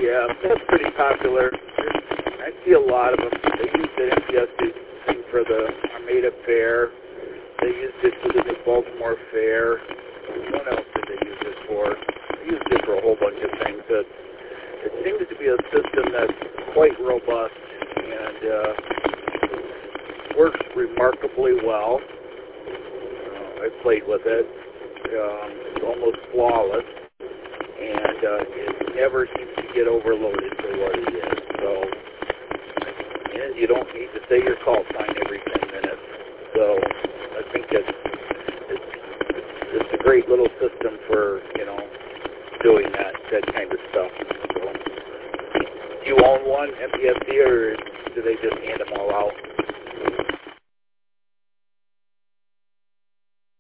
Yeah, that's pretty popular. I see a lot of them. They use the MPS thing for the Armada Fair. They used it for the New Baltimore Fair. What else did they use it for? They used it for a whole bunch of things. It seems to be a system that's quite robust and works remarkably well. I played with it. It's almost flawless, and it never seems to get overloaded for what it is. So, and you don't need to say your call sign every 10 minutes. So, I think it's a great little system for, doing that kind of stuff. So, do you own one, MPSC, or do they just hand them all out?